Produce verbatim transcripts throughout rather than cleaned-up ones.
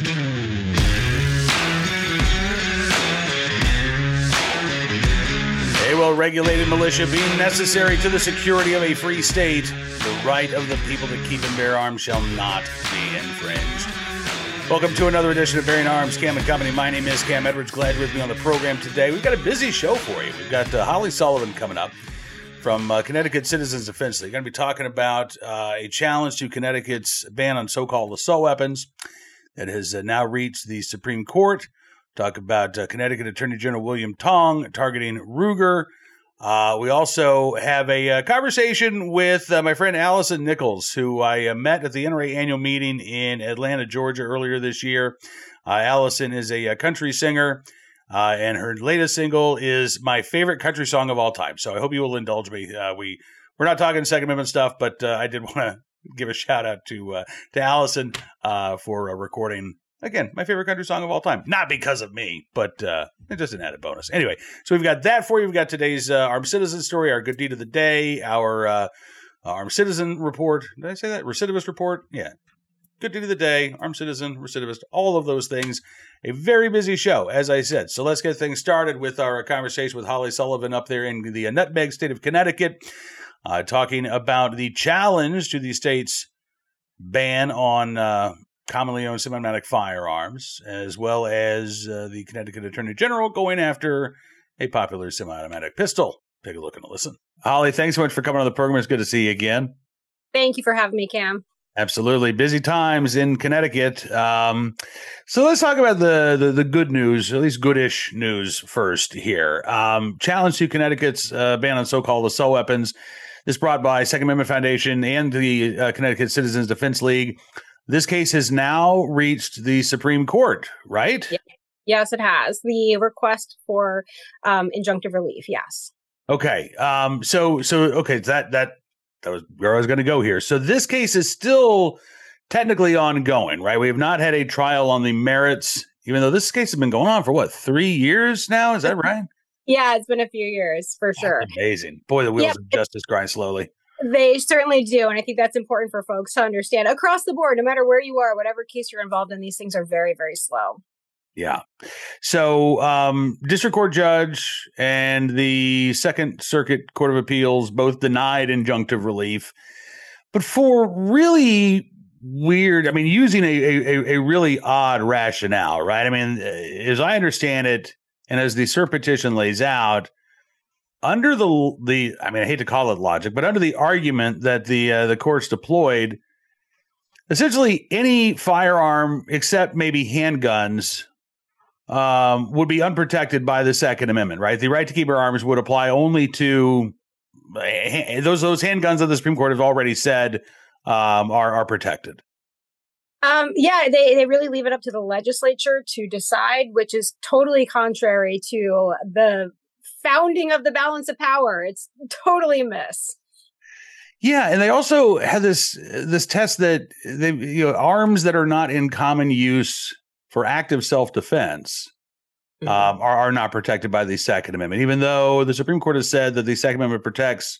A well-regulated militia being necessary to the security of a free state, the right of the people to keep and bear arms shall not be infringed. Welcome to another edition of Bearing Arms, Cam and Company. My name is Cam Edwards. Glad you're with me on the program today. We've got a busy show for you. We've got uh, Holly Sullivan coming up from uh, Connecticut Citizens Defense League. We're going to be talking about uh, a challenge to Connecticut's ban on so-called assault weapons that has uh, now reached the Supreme Court. Talk about uh, Connecticut Attorney General William Tong targeting Ruger. Uh, we also have a uh, conversation with uh, my friend Allison Nichols, who I uh, met at the N R A annual meeting in Atlanta, Georgia earlier this year. Uh, Allison is a, a country singer, uh, and her latest single is my favorite country song of all time. So I hope you will indulge me. Uh, we, we're not talking Second Amendment stuff, but uh, I did want to give a shout out to, uh, to Allison uh, for uh, recording, again, my favorite country song of all time. Not because of me, but uh, just an added bonus. Anyway, so we've got that for you. We've got today's uh, Armed Citizen story, our good deed of the day, our uh, Armed Citizen report. Did I say that? Recidivist report? Yeah. Good deed of the day, Armed Citizen, recidivist, all of those things. A very busy show, as I said. So let's get things started with our conversation with Holly Sullivan up there in the Nutmeg state of Connecticut, uh, talking about the challenge to the state's ban on uh, commonly owned semi-automatic firearms, as well as uh, the Connecticut Attorney General going after a popular semi-automatic pistol. Take a look and a listen. Holly, thanks so much for coming on the program. It's good to see you again. Thank you for having me, Cam. Absolutely. Busy times in Connecticut. Um, so let's talk about the, the, the good news, at least goodish news first here. Um, challenge to Connecticut's uh, ban on so-called assault weapons. This brought by Second Amendment Foundation and the uh, Connecticut Citizens Defense League. This case has now reached the Supreme Court, right? Yes, it has. The request for um, injunctive relief, yes. Okay. Um, so, so okay, that that that was where I was going to go here. So this case is still technically ongoing, right? We have not had a trial on the merits, even though this case has been going on for, what, three years now? Is that right? Yeah, it's been a few years, for sure. That's amazing. Boy, the wheels yep. of justice grind slowly. They certainly do. And I think that's important for folks to understand across the board, no matter where you are, whatever case you're involved in, these things are very, very slow. Yeah. So um, District Court Judge and the Second Circuit Court of Appeals both denied injunctive relief. But for really weird, I mean, using a, a, a really odd rationale, right? I mean, as I understand it, and as the cert petition lays out, under the the, I mean, I hate to call it logic, but under the argument that the uh, the courts deployed, essentially any firearm except maybe handguns um, would be unprotected by the Second Amendment, right? The right to keep your arms would apply only to uh, those those handguns that the Supreme Court has already said um, are are protected. Um, yeah, they, they really leave it up to the legislature to decide, which is totally contrary to the founding of the balance of power. It's totally a miss. Yeah, and they also have this this test that they you know arms that are not in common use for active self-defense mm-hmm. um, are are not protected by the Second Amendment, even though the Supreme Court has said that the Second Amendment protects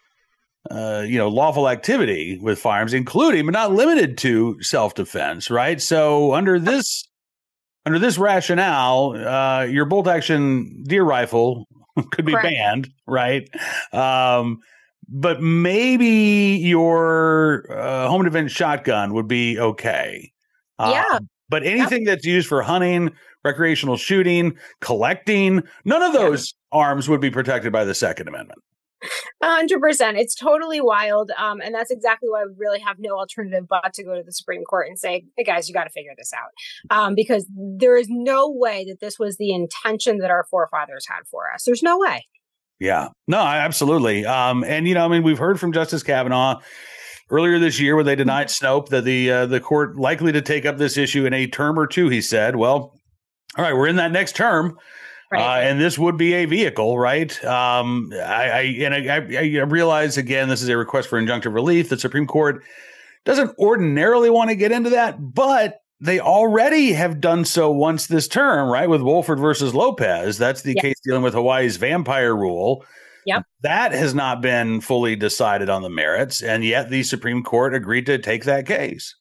uh, you know lawful activity with firearms, including but not limited to self-defense. Right. So under this under this rationale, uh, your bolt-action deer rifle could be Correct. banned, right? Um, but maybe your uh, home defense shotgun would be okay. Uh, yeah. But anything yeah. that's used for hunting, recreational shooting, collecting, none of those yeah. arms would be protected by the Second Amendment. one hundred percent. It's totally wild. Um, and that's exactly why we really have no alternative but to go to the Supreme Court and say, hey, guys, you got to figure this out. Um, because there is no way that this was the intention that our forefathers had for us. There's no way. Yeah, no, absolutely. Um, and, you know, I mean, we've heard from Justice Kavanaugh earlier this year where they denied Snopes that the uh, the court likely to take up this issue in a term or two, he said. Well, all right, we're in that next term. Right. Uh, and this would be a vehicle, right? Um, I, I and I, I realize, again, this is a request for injunctive relief. The Supreme Court doesn't ordinarily want to get into that, but they already have done so once this term, right? With Wolford versus Lopez. That's the yep. case dealing with Hawaii's vampire rule. Yep. That has not been fully decided on the merits, and yet the Supreme Court agreed to take that case.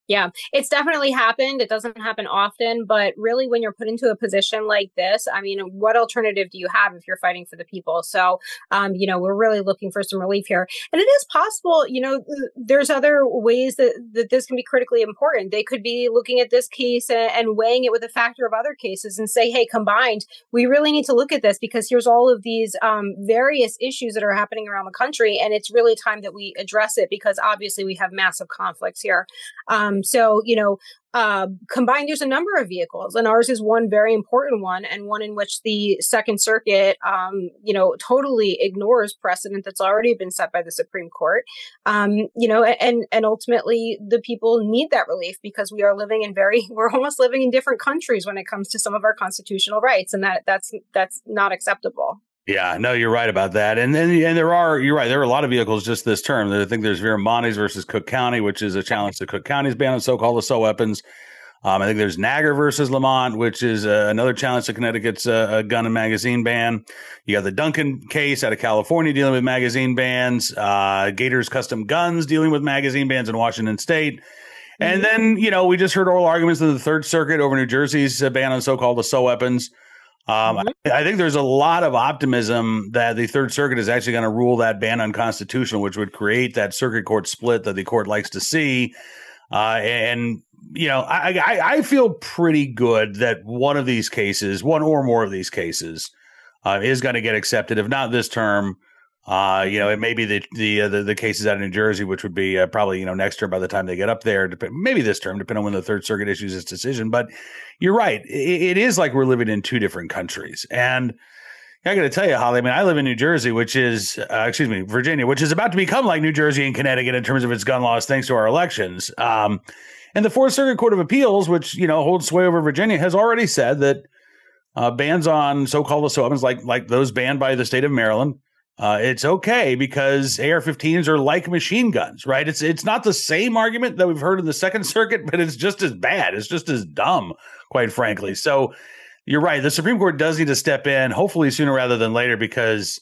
Yeah, it's definitely happened. It doesn't happen often, but really when you're put into a position like this, I mean, what alternative do you have if you're fighting for the people? So, um, you know, we're really looking for some relief here. And it is possible, you know, there's other ways that, that this can be critically important. They could be looking at this case and, and weighing it with a factor of other cases and say, hey, combined, we really need to look at this because here's all of these um, various issues that are happening around the country. And it's really time that we address it because obviously we have massive conflicts here. Um, So, you know, uh, combined, there's a number of vehicles, and ours is one very important one, and one in which the Second Circuit, um, you know, totally ignores precedent that's already been set by the Supreme Court. Um, you know, and and ultimately, the people need that relief because we are living in very, we're almost living in different countries when it comes to some of our constitutional rights, and that that's that's not acceptable. Yeah, no, you're right about that. And then, and there are, you're right, there are a lot of vehicles just this term. I think there's Viramontes versus Cook County, which is a challenge to Cook County's ban on so-called assault weapons. Um, I think there's Nagar versus Lamont, which is uh, another challenge to Connecticut's uh, gun and magazine ban. You got the Duncan case out of California dealing with magazine bans. Uh, Gators Custom Guns dealing with magazine bans in Washington State. And mm-hmm. then, you know, we just heard oral arguments in the Third Circuit over New Jersey's uh, ban on so-called assault weapons. Um, mm-hmm. I, I think there's a lot of optimism that the Third Circuit is actually going to rule that ban unconstitutional, which would create that circuit court split that the court likes to see. Uh, and, you know, I, I, I feel pretty good that one of these cases, one or more of these cases, uh, is going to get accepted, if not this term. Uh, you know, it may be the the, uh, the the cases out of New Jersey, which would be uh, probably, you know, next term by the time they get up there, dep- maybe this term, depending on when the Third Circuit issues its decision. But you're right. It, it is like we're living in two different countries. And I got to tell you, Holly, I mean, I live in New Jersey, which is, uh, excuse me, Virginia, which is about to become like New Jersey and Connecticut in terms of its gun laws, thanks to our elections. Um, and the Fourth Circuit Court of Appeals, which, you know, holds sway over Virginia, has already said that uh, bans on so-called assault weapons, like like those banned by the state of Maryland, Uh, it's okay because A R fifteens are like machine guns, right? It's it's not the same argument that we've heard in the Second Circuit, but it's just as bad. It's just as dumb, quite frankly. So you're right. The Supreme Court does need to step in, hopefully sooner rather than later, because,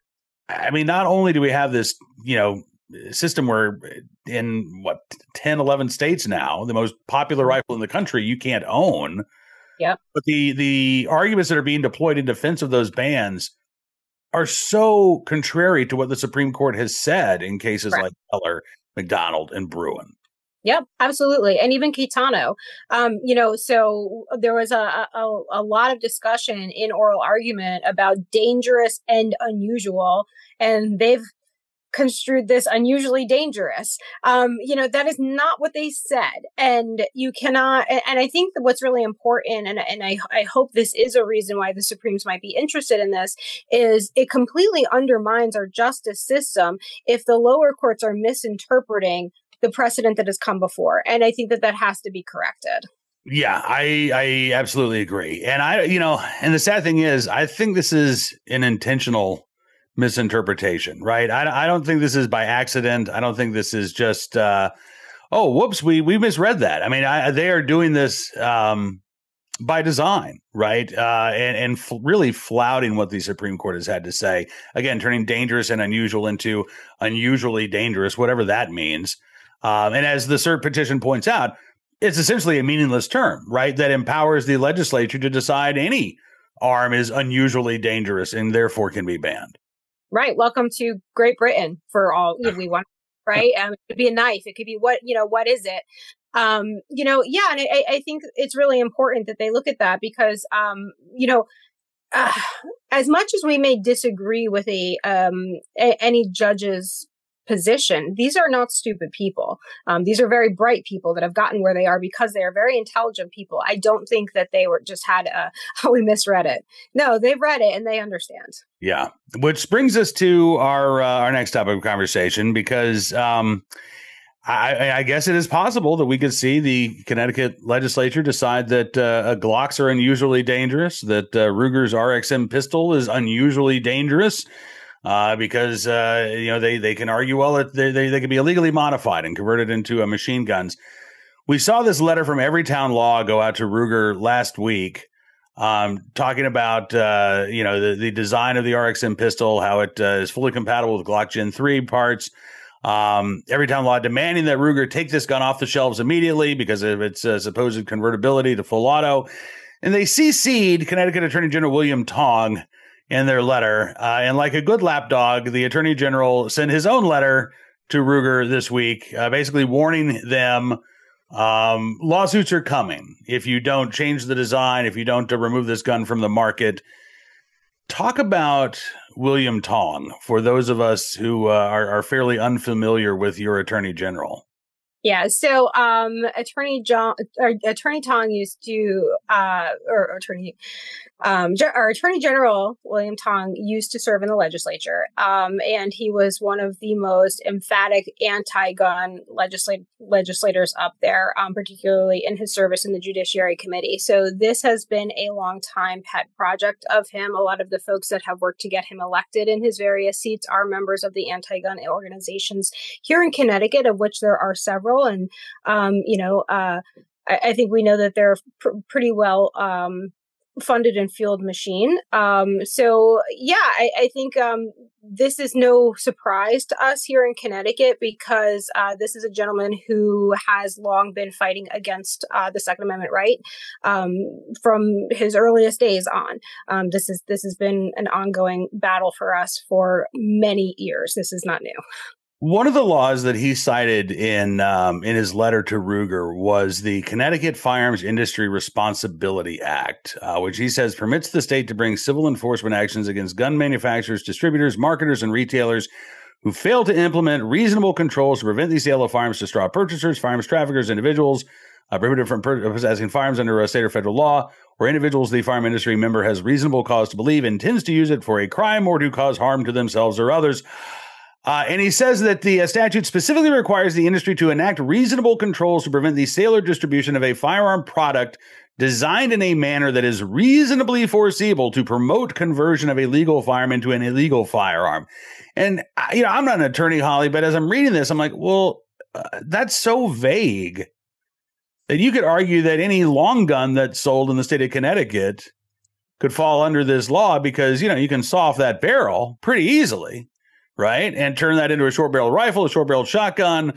I mean, not only do we have this, you know, system where in, what, ten, eleven states now, the most popular rifle in the country you can't own. Yep. But the the arguments that are being deployed in defense of those bans are so contrary to what the Supreme Court has said in cases right. like Heller, McDonald, and Bruen. Yep, absolutely. And even Caetano, um, you know, so there was a, a, a lot of discussion in oral argument about dangerous and unusual, and they've construed this unusually dangerous. Um, you know, that is not what they said. And you cannot, and, and I think that what's really important, and, and I, I hope this is a reason why the Supremes might be interested in this, is it completely undermines our justice system if the lower courts are misinterpreting the precedent that has come before. And I think that that has to be corrected. Yeah, I I absolutely agree. And I, you know, and the sad thing is, I think this is an intentional misinterpretation, right? I, I don't think this is by accident. I don't think this is just, uh, oh, whoops, we we misread that. I mean, I, they are doing this um, by design, right? Uh, and and f- really flouting what the Supreme Court has had to say. Again, turning dangerous and unusual into unusually dangerous, whatever that means. Um, and as the cert petition points out, it's essentially a meaningless term, right? That empowers the legislature to decide any arm is unusually dangerous and therefore can be banned. Right. Welcome to Great Britain for all we want. Right. Um, it could be a knife. It could be what, you know, what is it? Um, you know, yeah. And I, I think it's really important that they look at that because, um, you know, uh, as much as we may disagree with a, um, a any judge's position, these are not stupid people. Um, these are very bright people that have gotten where they are because they are very intelligent people. I don't think that they were just had a, oh, we misread it. No, they've read it and they understand. Yeah. Which brings us to our, uh, our next topic of conversation, because, um, I, I guess it is possible that we could see the Connecticut legislature decide that, uh, Glocks are unusually dangerous, that, uh, Ruger's R X M pistol is unusually dangerous. Uh, because, uh, you know, they, they can argue, well, that they, they, they can be illegally modified and converted into uh, machine guns. We saw this letter from Everytown Law go out to Ruger last week, um, talking about, uh, you know, the, the design of the R X M pistol, how it uh, is fully compatible with Glock Gen three parts, Um, Everytown Law demanding that Ruger take this gun off the shelves immediately because of its uh, supposed convertibility to full auto. And they C C'd Connecticut Attorney General William Tong in their letter. Uh, and like a good lapdog, the Attorney General sent his own letter to Ruger this week, uh, basically warning them um, lawsuits are coming if you don't change the design, if you don't uh, remove this gun from the market. Talk about William Tong for those of us who uh, are, are fairly unfamiliar with your Attorney General. Yeah, so um, Attorney John, or Attorney Tong used to, uh, or, or Attorney, um, Ge- or Attorney General William Tong used to serve in the legislature, um, and he was one of the most emphatic anti-gun legislat- legislators up there, um, particularly in his service in the Judiciary Committee. So this has been a long time pet project of him. A lot of the folks that have worked to get him elected in his various seats are members of the anti-gun organizations here in Connecticut, of which there are several. And, um, you know, uh, I, I think we know that they're pr- pretty well um, funded and fueled machine. Um, so, yeah, I, I think um, this is no surprise to us here in Connecticut because uh, this is a gentleman who has long been fighting against uh, the Second Amendment right um, from his earliest days on. Um, this is this has been an ongoing battle for us for many years. This is not new. One of the laws that he cited in um, in his letter to Ruger was the Connecticut Firearms Industry Responsibility Act, uh, which he says permits the state to bring civil enforcement actions against gun manufacturers, distributors, marketers, and retailers who fail to implement reasonable controls to prevent the sale of firearms to straw purchasers, firearms traffickers, individuals uh, prohibited from per- possessing firearms under a state or federal law, or individuals the firearm industry member has reasonable cause to believe intends to use it for a crime or to cause harm to themselves or others. Uh, and he says that the uh, statute specifically requires the industry to enact reasonable controls to prevent the sale or distribution of a firearm product designed in a manner that is reasonably foreseeable to promote conversion of a legal firearm into an illegal firearm. And, you know, I'm not an attorney, Holly, but as I'm reading this, I'm like, well, uh, that's so vague that you could argue that any long gun that's sold in the state of Connecticut could fall under this law because, you know, you can saw off that barrel pretty easily. Right. And turn that into a short barrel rifle, a short barreled shotgun.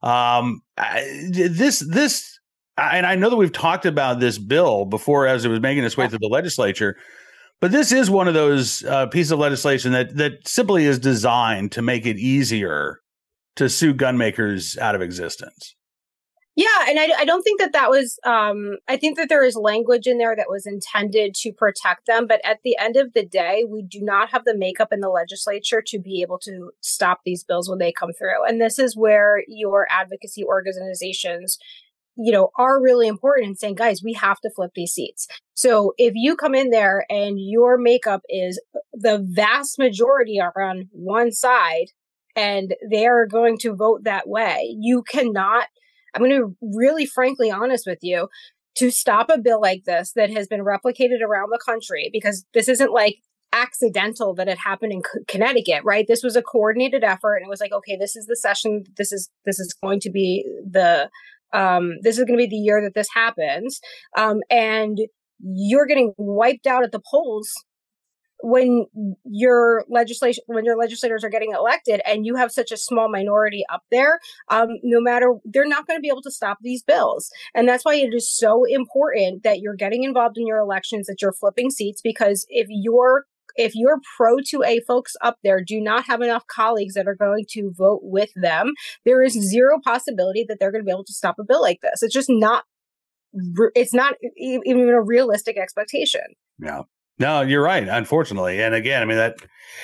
Um, I, this, this, and I know that we've talked about this bill before as it was making its way through the legislature, but this is one of those uh, pieces of legislation that, that simply is designed to make it easier to sue gun makers out of existence. Yeah, and I, I don't think that that was, um, I think that there is language in there that was intended to protect them. But at the end of the day, we do not have the makeup in the legislature to be able to stop these bills when they come through. And this is where your advocacy organizations, you know, are really important in saying, guys, we have to flip these seats. So if you come in there and your makeup is the vast majority are on one side and they are going to vote that way, you cannot, I'm going to really frankly honest with you, to stop a bill like this that has been replicated around the country, because this isn't like accidental that it happened in C- Connecticut, right? This was a coordinated effort. And it was like, okay, this is the session. This is, this is going to be the, um, this is going to be the year that this happens. Um, and you're getting wiped out at the polls when your legislation, when your legislators are getting elected and you have such a small minority up there, um, no matter, they're not going to be able to stop these bills. And that's why it is so important that you're getting involved in your elections, that you're flipping seats, because if you're if your pro two A folks up there do not have enough colleagues that are going to vote with them, there is zero possibility that they're going to be able to stop a bill like this. It's just not, it's not even a realistic expectation. Yeah. No, you're right, unfortunately. And again, I mean, that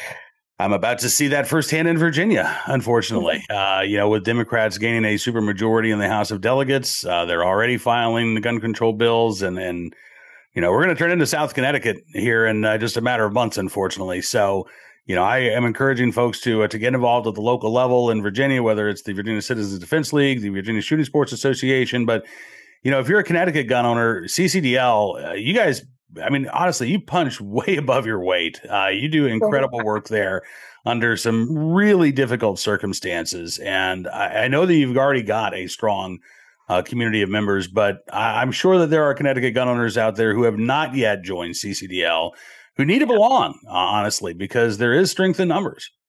I'm about to see that firsthand in Virginia, unfortunately. Uh, you know, with Democrats gaining a supermajority in the House of Delegates, uh, they're already filing the gun control bills. And, and you know, we're going to turn into South Connecticut here in uh, just a matter of months, unfortunately. So, you know, I am encouraging folks to uh, to get involved at the local level in Virginia, whether it's the Virginia Citizens Defense League, the Virginia Shooting Sports Association. But, you know, if you're a Connecticut gun owner, C C D L, uh, you guys, I mean, honestly, you punch way above your weight. Uh, you do incredible work there under some really difficult circumstances. And I, I know that you've already got a strong uh, community of members, but I, I'm sure that there are Connecticut gun owners out there who have not yet joined C C D L who need to belong, uh, honestly, because there is strength in numbers.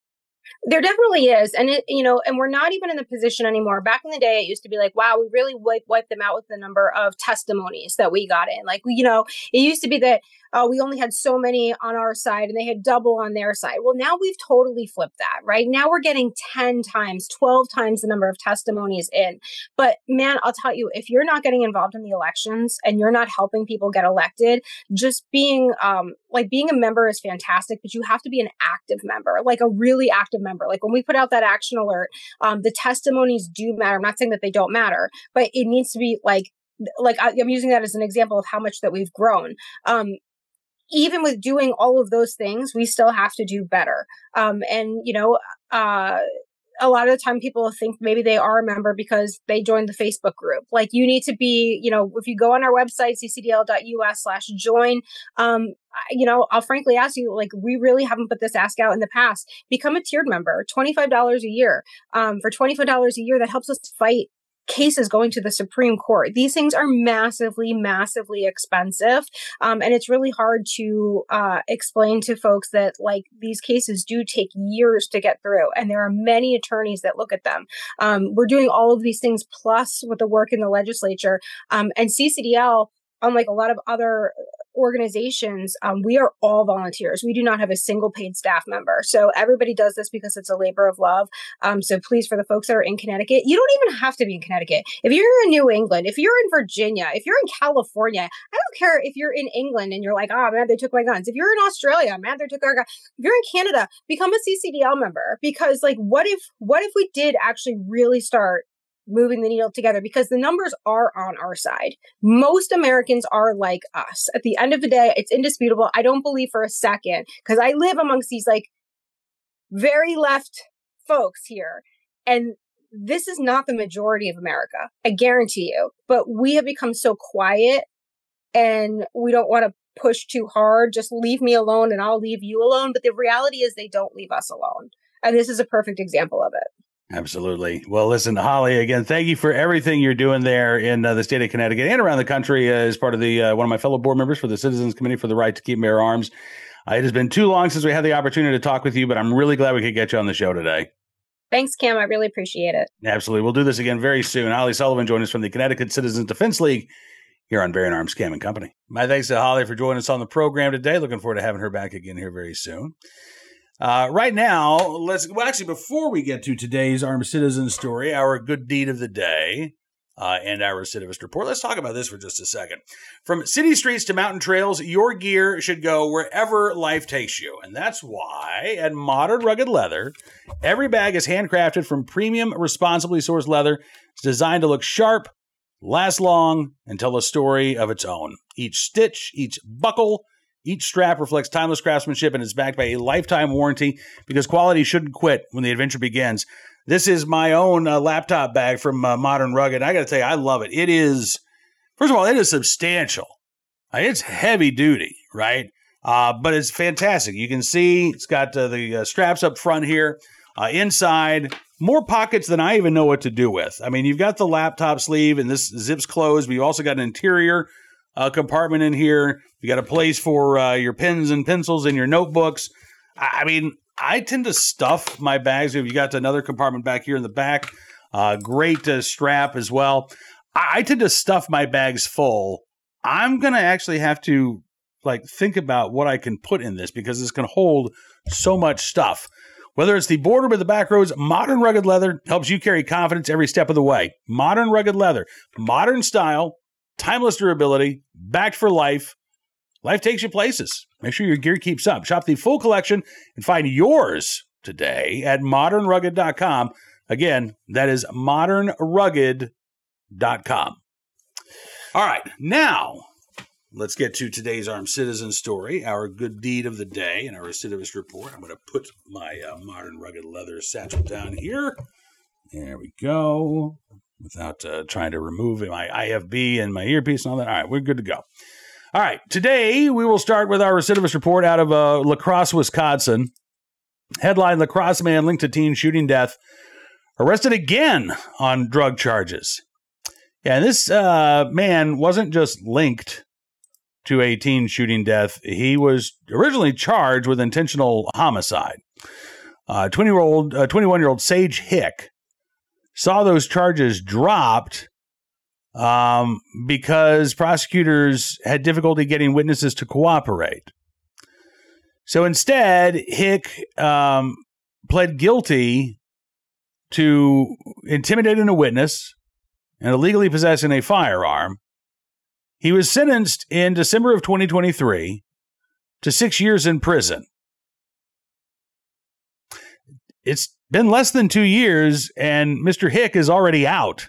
There definitely is. And, it, you know, and we're not even in the position anymore. Back in the day, it used to be like, wow, we really wipe, wipe them out with the number of testimonies that we got in. Like, you know, it used to be that uh, we only had so many on our side and they had double on their side. Well, now we've totally flipped that, right? Now we're getting ten times, twelve times the number of testimonies in. But man, I'll tell you, if you're not getting involved in the elections and you're not helping people get elected, just being um, like being a member is fantastic, but you have to be an active member, like a really active member. Like when we put out that action alert, um, the testimonies do matter. I'm not saying that they don't matter, but it needs to be like, like I'm using that as an example of how much that we've grown. Um, even with doing all of those things, we still have to do better. Um, and, you know, uh, a lot of the time people think maybe they are a member because they joined the Facebook group. Like you need to be, you know, if you go on our website, c c d l dot u s slash join, um, you know, I'll frankly ask you, like, we really haven't put this ask out in the past. Become a tiered member, twenty-five dollars a year. Um, for twenty-five dollars a year, that helps us fight cases going to the Supreme Court. These things are massively, massively expensive. Um, and it's really hard to uh, explain to folks that like these cases do take years to get through. And there are many attorneys that look at them. Um, we're doing all of these things plus with the work in the legislature. Um, and C C D L, unlike a lot of other organizations, um, we are all volunteers. We do not have a single paid staff member. So everybody does this because it's a labor of love. Um, so please, for the folks that are in Connecticut, you don't even have to be in Connecticut. If you're in New England, if you're in Virginia, if you're in California, I don't care if you're in England and you're like, oh man, they took my guns. If you're in Australia, man, they took our guns. If you're in Canada, become a C C D L member. Because like, what if, what if we did actually really start moving the needle together, because the numbers are on our side. Most Americans are like us. At the end of the day, it's indisputable. I don't believe for a second, because I live amongst these like very left folks here. And this is not the majority of America. I guarantee you. But we have become so quiet and we don't want to push too hard. Just leave me alone and I'll leave you alone. But the reality is they don't leave us alone. And this is a perfect example of it. Absolutely. Well, listen, Holly, again, thank you for everything you're doing there in uh, the state of Connecticut and around the country uh, as part of the uh, one of my fellow board members for the Citizens Committee for the Right to Keep and Bear Arms. Uh, it has been too long since we had the opportunity to talk with you, but I'm really glad we could get you on the show today. Thanks, Kim. I really appreciate it. Absolutely. We'll do this again very soon. Holly Sullivan joined us from the Connecticut Citizens Defense League here on Bear Arms Cam and Company. My thanks to Holly for joining us on the program today. Looking forward to having her back again here very soon. Uh, right now, let's, well, actually, before we get to today's Armed Citizen story, our good deed of the day, uh, and our recidivist report, let's talk about this for just a second. From city streets to mountain trails, your gear should go wherever life takes you. And that's why at Modern Rugged Leather, every bag is handcrafted from premium, responsibly sourced leather. It's designed to look sharp, last long, and tell a story of its own. Each stitch, each buckle, each strap reflects timeless craftsmanship and is backed by a lifetime warranty because quality shouldn't quit when the adventure begins. This is my own uh, laptop bag from uh, Modern Rugged. I got to tell you, I love it. It is, first of all, it is substantial. Uh, it's heavy duty, right? Uh, but it's fantastic. You can see it's got uh, the uh, straps up front here. Uh, inside, more pockets than I even know what to do with. I mean, you've got the laptop sleeve and this zips closed, but you also got an interior uh, compartment in here. You got a place for uh, your pens and pencils and your notebooks. I, I mean, I tend to stuff my bags. You got another compartment back here in the back. Uh, great uh, strap as well. I, I tend to stuff my bags full. I'm going to actually have to like think about what I can put in this because this can hold so much stuff. Whether it's the boardroom or the back roads, Modern Rugged Leather helps you carry confidence every step of the way. Modern Rugged Leather. Modern style, timeless durability, backed for life. Life takes you places. Make sure your gear keeps up. Shop the full collection and find yours today at modern rugged dot com. Again, that is modern rugged dot com. All right, now let's get to today's Armed Citizen story, our good deed of the day, and our recidivist report. I'm going to put my uh, Modern Rugged Leather satchel down here. There we go. Without uh, trying to remove my I F B and my earpiece and all that. All right, we're good to go. All right, today we will start with our recidivist report out of uh, La Crosse, Wisconsin. Headline, La Crosse man linked to teen shooting death, arrested again on drug charges. Yeah, this uh, man wasn't just linked to a teen shooting death. He was originally charged with intentional homicide. Uh, twenty-year-old, uh, twenty-one-year-old Sage Hick saw those charges dropped um, because prosecutors had difficulty getting witnesses to cooperate. So instead, Hick um, pled guilty to intimidating a witness and illegally possessing a firearm. He was sentenced in December of twenty twenty-three to six years in prison. It's been less than two years, and Mister Hick is already out.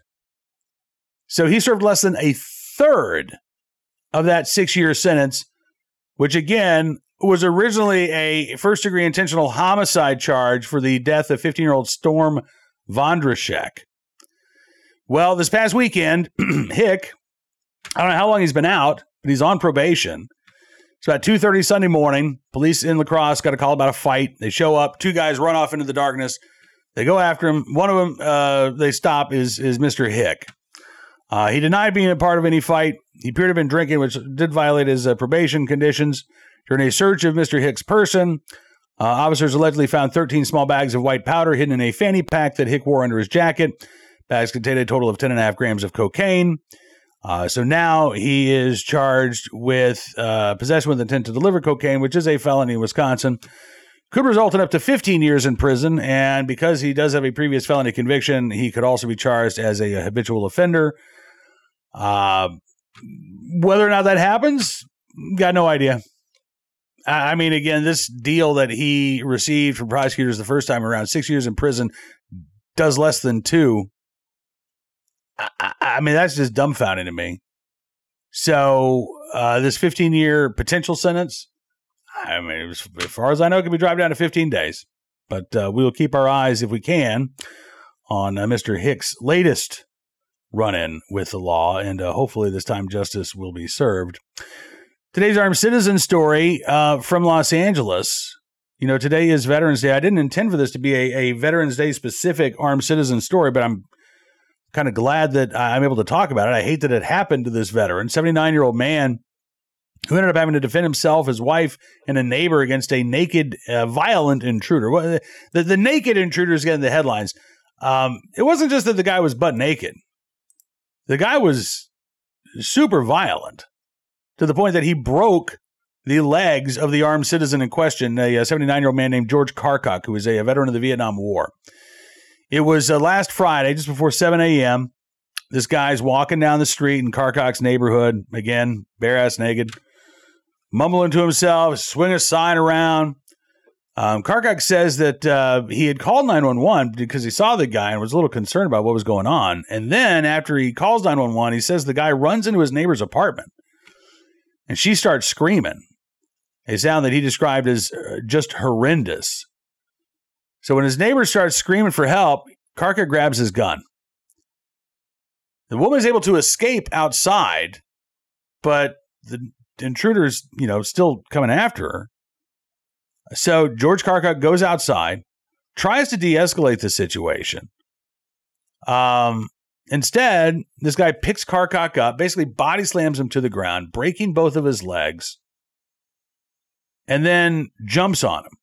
So he served less than a third of that six-year sentence, which, again, was originally a first-degree intentional homicide charge for the death of fifteen-year-old Storm Vondrashek. Well, this past weekend, Hick, I don't know how long he's been out, but he's on probation. It's about two thirty Sunday morning. Police in La Crosse got a call about a fight. They show up. Two guys run off into the darkness. They go after him. One of them uh, they stop is, is Mister Hick. Uh, he denied being a part of any fight. He appeared to have been drinking, which did violate his uh, probation conditions. During a search of Mister Hick's person, uh, officers allegedly found thirteen small bags of white powder hidden in a fanny pack that Hick wore under his jacket. Bags contained a total of ten and a half grams of cocaine. Uh, so now he is charged with uh, possession with intent to deliver cocaine, which is a felony in Wisconsin. Could result in up to fifteen years in prison. And because he does have a previous felony conviction, he could also be charged as a, a habitual offender. Uh, whether or not that happens, got no idea. I mean, again, this deal that he received from prosecutors the first time around, six years in prison, does less than two. I, I mean, that's just dumbfounding to me. So uh, this fifteen-year potential sentence, I mean, as far as I know, it can be dropped down to fifteen days. But uh, we will keep our eyes, if we can, on uh, Mister Hick's latest run-in with the law, and uh, hopefully this time justice will be served. Today's Armed Citizen story uh, from Los Angeles. You know, today is Veterans Day. I didn't intend for this to be a, a Veterans Day specific Armed Citizen story, but I'm kind of glad that I'm able to talk about it. I hate that it happened to this veteran, seventy-nine-year-old man who ended up having to defend himself, his wife, and a neighbor against a naked, uh, violent intruder. The, the naked intruder is getting the headlines. Um, it wasn't just that the guy was butt naked. The guy was super violent to the point that he broke the legs of the armed citizen in question, a seventy-nine-year-old man named George Karkuk, who was a, a veteran of the Vietnam War. It was uh, last Friday, just before seven a.m. This guy's walking down the street in Karkuk's neighborhood, again, bare-ass naked, mumbling to himself, swing a sign around. Um, Karkuk says that uh, he had called nine one one because he saw the guy and was a little concerned about what was going on. And then after he calls nine one one, he says the guy runs into his neighbor's apartment and she starts screaming, a sound that he described as uh, just horrendous. So when his neighbor starts screaming for help, Karkuk grabs his gun. The woman is able to escape outside, but the intruder's, you know, still coming after her. So George Karkuk goes outside, tries to de-escalate the situation. Um, instead, this guy picks Karkuk up, basically body slams him to the ground, breaking both of his legs, and then jumps on him.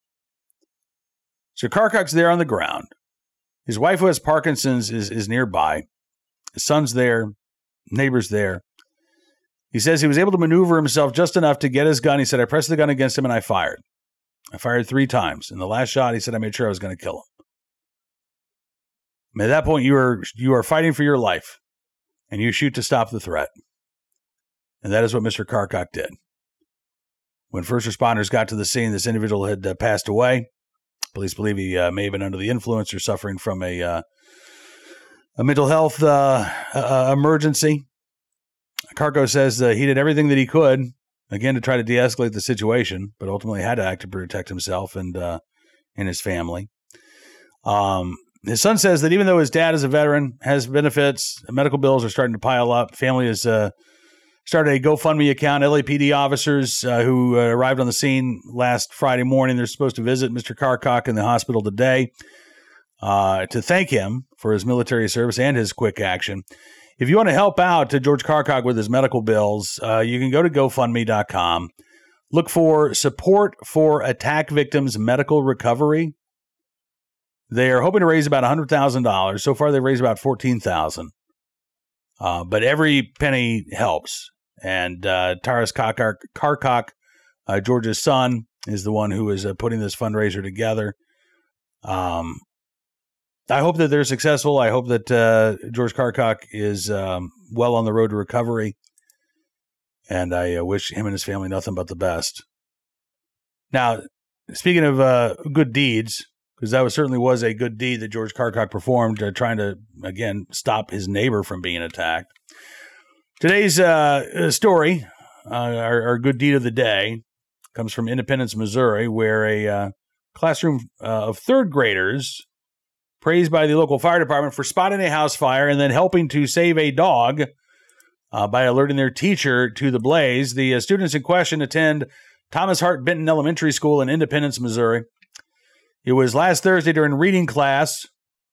So Karkuk's there on the ground. His wife, who has Parkinson's, is, is nearby. His son's there. Neighbor's there. He says he was able to maneuver himself just enough to get his gun. He said, I pressed the gun against him and I fired. I fired three times. In the last shot, he said, I made sure I was going to kill him. I mean, at that point, you are, you are fighting for your life, and you shoot to stop the threat. And that is what Mister Karkuk did. When first responders got to the scene, this individual had uh, passed away. Police believe he uh, may have been under the influence or suffering from a, uh, a mental health uh, uh, emergency. Karkuk says uh, he did everything that he could, again, to try to de-escalate the situation, but ultimately had to act to protect himself and uh, and his family. Um, his son says that even though his dad is a veteran, has benefits, medical bills are starting to pile up. Family has uh, started a GoFundMe account. L A P D officers uh, who uh, arrived on the scene last Friday morning, they're supposed to visit Mister Karkuk in the hospital today uh, to thank him for his military service and his quick action. If you want to help out to George Karkuk with his medical bills, uh, you can go to GoFundMe dot com. Look for Support for Attack Victims Medical Recovery. They are hoping to raise about one hundred thousand dollars. So far, they've raised about fourteen thousand dollars. Uh, but every penny helps. And uh, Taras Karkak, Karkak uh, George's son, is the one who is uh, putting this fundraiser together. Um, I hope that they're successful. I hope that uh, George Karkak is um, well on the road to recovery. And I uh, wish him and his family nothing but the best. Now, speaking of uh, good deeds, because that was, certainly was a good deed that George Karkak performed, uh, trying to, again, stop his neighbor from being attacked. Today's uh, story, uh, our, our good deed of the day, comes from Independence, Missouri, where a uh, classroom uh, of third graders, praised by the local fire department for spotting a house fire and then helping to save a dog uh, by alerting their teacher to the blaze. The uh, students in question attend Thomas Hart Benton Elementary School in Independence, Missouri. It was last Thursday during reading class.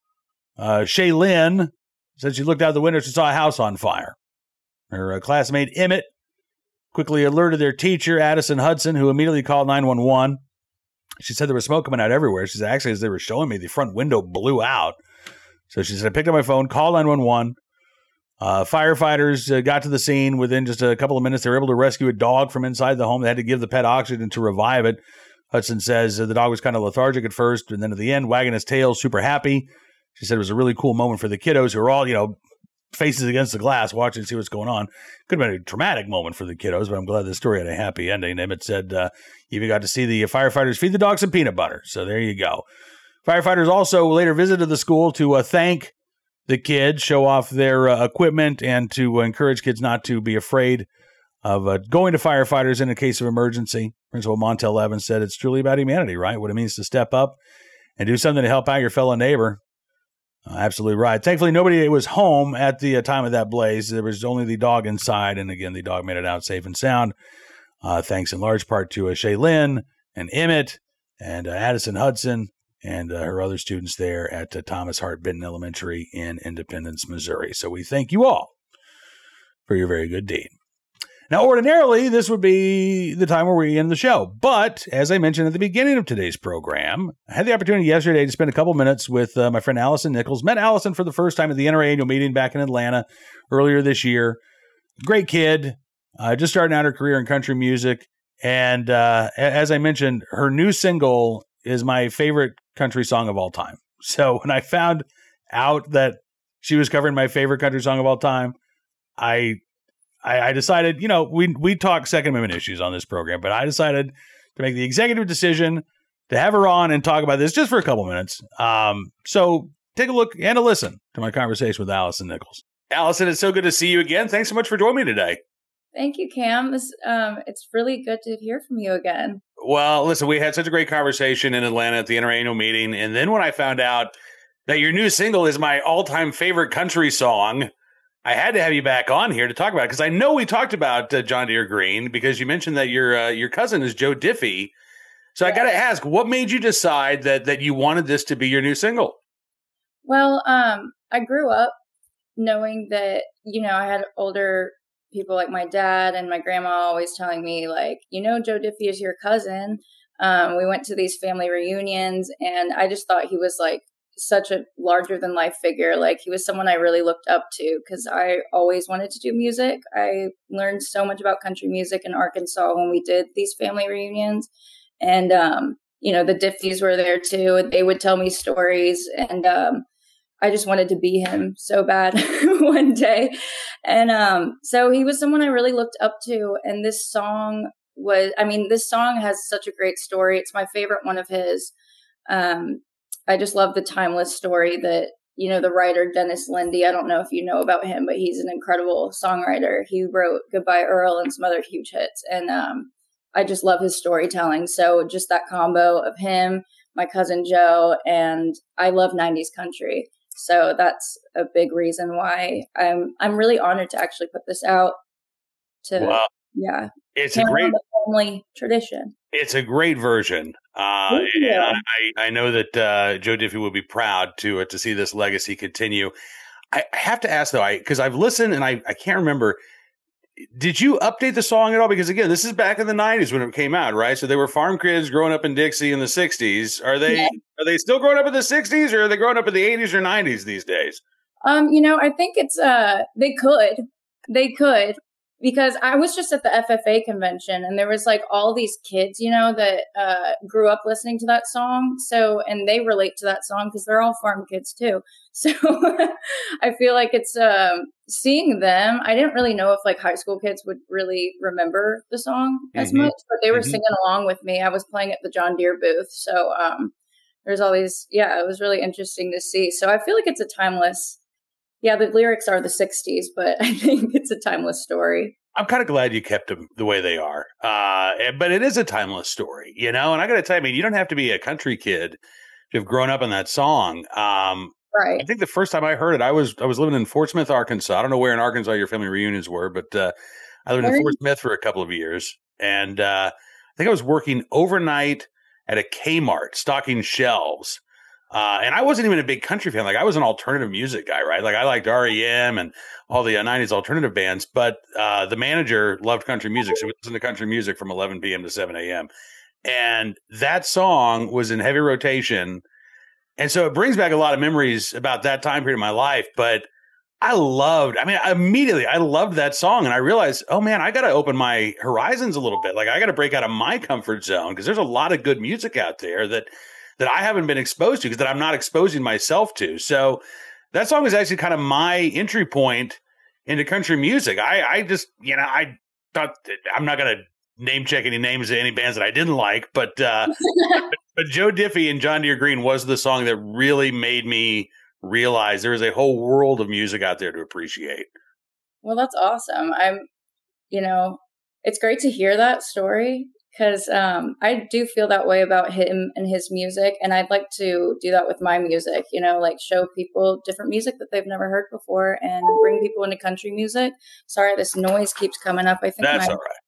Uh, Shay Lynn said she looked out the window and saw a house on fire. Her uh, classmate Emmett quickly alerted their teacher, Addison Hudson, who immediately called nine one one. She said there was smoke coming out everywhere. She said, actually, as they were showing me, the front window blew out. So she said, I picked up my phone, called nine one one. Uh, firefighters uh, got to the scene within just a couple of minutes. They were able to rescue a dog from inside the home. They had to give the pet oxygen to revive it. Hudson says uh, the dog was kind of lethargic at first, and then at the end, wagging his tail, super happy. She said it was a really cool moment for the kiddos who were all, you know, faces against the glass, watching to see what's going on. Could have been a traumatic moment for the kiddos, but I'm glad the story had a happy ending. Emmett said uh, even got to see the firefighters feed the dog some peanut butter. So there you go. Firefighters also later visited the school to uh, thank the kids, show off their uh, equipment, and to uh, encourage kids not to be afraid of uh, going to firefighters in a case of emergency. Principal Montel Evans said it's truly about humanity, right? What it means to step up and do something to help out your fellow neighbor. Uh, absolutely right. Thankfully, nobody was home at the uh, time of that blaze. There was only the dog inside, and again, the dog made it out safe and sound. Uh, thanks in large part to uh, Shay Lynn and Emmett and uh, Addison Hudson and uh, her other students there at uh, Thomas Hart Benton Elementary in Independence, Missouri. So we thank you all for your very good deed. Now, ordinarily, this would be the time where we end the show. But as I mentioned at the beginning of today's program, I had the opportunity yesterday to spend a couple minutes with uh, my friend Allison Nichols. Met Allison for the first time at the N R A annual meeting back in Atlanta earlier this year. Great kid, uh, just starting out her career in country music. And uh, as I mentioned, her new single is my favorite country song of all time. So when I found out that she was covering my favorite country song of all time, I... I, I decided, you know, we we talk Second Amendment issues on this program, but I decided to make the executive decision to have her on and talk about this just for a couple minutes. Um, so take a look and a listen to my conversation with Allison Nichols. Allison, it's so good to see you again. Thanks so much for joining me today. Thank you, Cam. This, um, it's really good to hear from you again. Well, listen, we had such a great conversation in Atlanta at the N R A annual meeting, and then when I found out that your new single is my all-time favorite country song, I had to have you back on here to talk about it, because I know we talked about uh, John Deere Green, because you mentioned that your uh, your cousin is Joe Diffie. So yeah. I got to ask, what made you decide that that you wanted this to be your new single? Well, um, I grew up knowing that, you know, I had older people like my dad and my grandma always telling me, like, you know, Joe Diffie is your cousin. Um, we went to these family reunions, and I just thought he was like such a larger than life figure. Like, he was someone I really looked up to, because I always wanted to do music. I learned so much about country music in Arkansas when we did these family reunions. And, um, you know, the Diffies were there too, and they would tell me stories. And um, I just wanted to be him so bad one day. And um, so he was someone I really looked up to. And this song was, I mean, this song has such a great story. It's my favorite one of his. Um, I just love the timeless story that, you know, the writer Dennis Lindy, I don't know if you know about him, but he's an incredible songwriter. He wrote Goodbye Earl and some other huge hits. And um, I just love his storytelling. So just that combo of him, my cousin Joe, and I love nineties country. So that's a big reason why I'm I'm really honored to actually put this out. To wow. Yeah. It's a great family tradition. It's a great version. Uh, and I, I know that uh, Joe Diffie would be proud to uh, to see this legacy continue. I, I have to ask, though, I because I've listened and I, I can't remember. did you update the song at all? Because again, this is back in the nineties when it came out, right? So they were farm kids growing up in Dixie in the sixties. Are they yeah. are they still growing up in the sixties, or are they growing up in the eighties or nineties these days? Um, you know, I think it's uh they could. They could. Because I was just at the F F A convention, and there was like all these kids, you know, that uh, grew up listening to that song. So, and they relate to that song because they're all farm kids too. So I feel like it's um, seeing them. I didn't really know if like high school kids would really remember the song as mm-hmm. much, but they were mm-hmm. singing along with me. I was playing at the John Deere booth. So um, there's all these, yeah, it was really interesting to see. So I feel like it's a timeless Yeah, the lyrics are the sixties, but I think it's a timeless story. I'm kind of glad you kept them the way they are. Uh, but it is a timeless story, you know? And I got to tell you, I mean, you don't have to be a country kid to have grown up in that song. Um, right. I think the first time I heard it, I was I was living in Fort Smith, Arkansas. I don't know where in Arkansas your family reunions were, but uh, I lived where? in Fort Smith for a couple of years. And uh, I think I was working overnight at a Kmart stocking shelves. Uh, and I wasn't even a big country fan. Like, I was an alternative music guy, right? Like, I liked R E M and all the uh, nineties alternative bands. But uh, the manager loved country music, so we listened to country music from eleven p.m. to seven a.m. And that song was in heavy rotation. And so it brings back a lot of memories about that time period of my life. But I loved, I mean, immediately I loved that song. And I realized, oh, man, I got to open my horizons a little bit. Like, I got to break out of my comfort zone because there's a lot of good music out there that that I haven't been exposed to, because that I'm not exposing myself to. So that song was actually kind of my entry point into country music. I, I just, you know, I thought, I'm not going to name check any names of any bands that I didn't like, but, uh, but, but Joe Diffie and John Deere Green was the song that really made me realize there is a whole world of music out there to appreciate. Well, that's awesome. I'm, you know, it's great to hear that story. Because um, I do feel that way about him and his music, and I'd like to do that with my music, you know, like show people different music that they've never heard before and bring people into country music. Sorry, this noise keeps coming up. I think That's my- all right.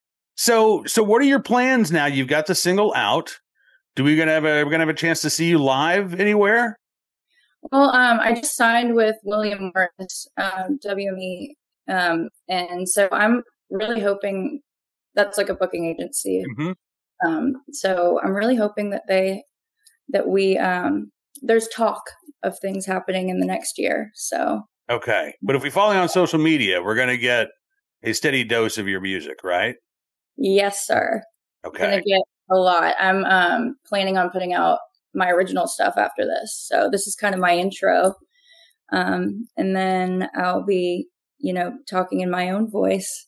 So, so what are your plans now? You've got the single out. Do we gonna have a, we're gonna have a chance to see you live anywhere? Well, um, I just signed with William Morris, um, W M E, um, and so I'm really hoping. That's like a booking agency. Mm-hmm. Um, so I'm really hoping that they, that we, um, there's talk of things happening in the next year. So. Okay. But if we follow you on social media, we're going to get a steady dose of your music, right? Yes, sir. Okay. Going to get a lot. I'm um, planning on putting out my original stuff after this. So this is kind of my intro. Um, and then I'll be, you know, talking in my own voice.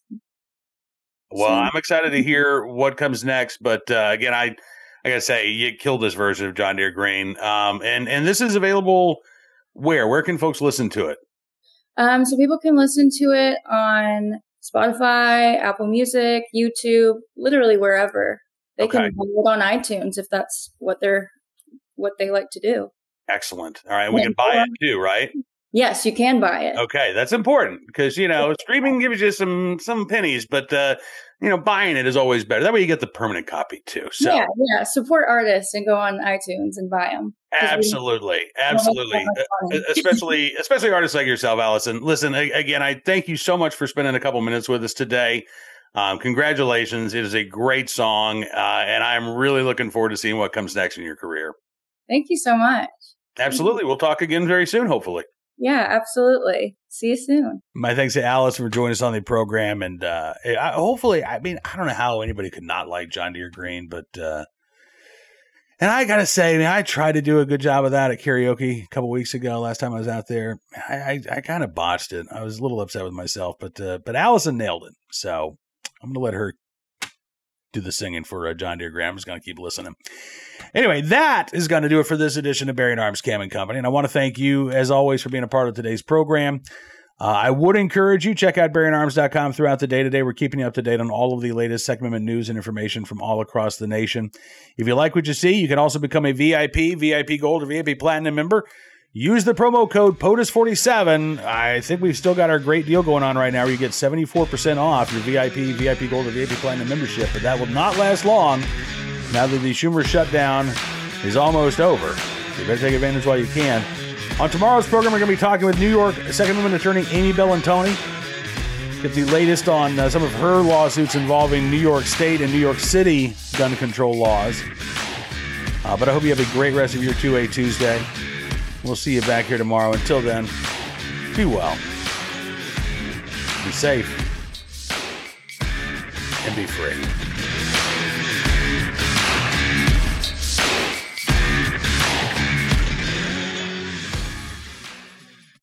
Well, I'm excited to hear what comes next. But uh, again, I I gotta say, you killed this version of John Deere Green. Um, and and this is available where? Where can folks listen to it? Um, so people can listen to it on Spotify, Apple Music, YouTube, literally wherever. They okay. can buy it on iTunes if that's what they're what they like to do. Excellent. All right, we yeah. can buy it too, right? Yes, you can buy it. Okay, that's important because, you know, streaming gives you some some pennies, but, uh, you know, buying it is always better. That way you get the permanent copy, too. So Yeah, yeah. Support artists and go on iTunes and buy them. Absolutely. We, absolutely. Uh, especially especially artists like yourself, Allison. Listen, again, I thank you so much for spending a couple minutes with us today. Um, congratulations. It is a great song, uh, and I'm really looking forward to seeing what comes next in your career. Thank you so much. Absolutely. We'll talk again very soon, hopefully. Yeah, absolutely. See you soon. My thanks to Alice for joining us on the program. And uh, I, hopefully, I mean, I don't know how anybody could not like John Deere Green, but, uh, and I got to say, I mean, I tried to do a good job of that at karaoke a couple weeks ago. Last time I was out there, I, I, I kind of botched it. I was a little upset with myself, but, uh, but Allison nailed it. So I'm going to let her do the singing for uh, John Deere Green. I'm just going to keep listening. Anyway, that is going to do it for this edition of Bearing Arms Cam and Company. And I want to thank you, as always, for being a part of today's program. Uh, I would encourage you, check out bearing arms dot com throughout the day today. We're keeping you up to date on all of the latest Second Amendment news and information from all across the nation. If you like what you see, you can also become a V I P, V I P Gold, or V I P Platinum member. Use the promo code P O T U S forty-seven. I think we've still got our great deal going on right now where you get seventy-four percent off your V I P, V I P Gold, or V I P Platinum membership. But that will not last long now that the Schumer shutdown is almost over. So you better take advantage while you can. On tomorrow's program, we're going to be talking with New York Second Amendment attorney Amy Bellantoni. Get the latest on uh, some of her lawsuits involving New York State and New York City gun control laws. Uh, but I hope you have a great rest of your two A Tuesday. We'll see you back here tomorrow. Until then, be well, be safe, and be free.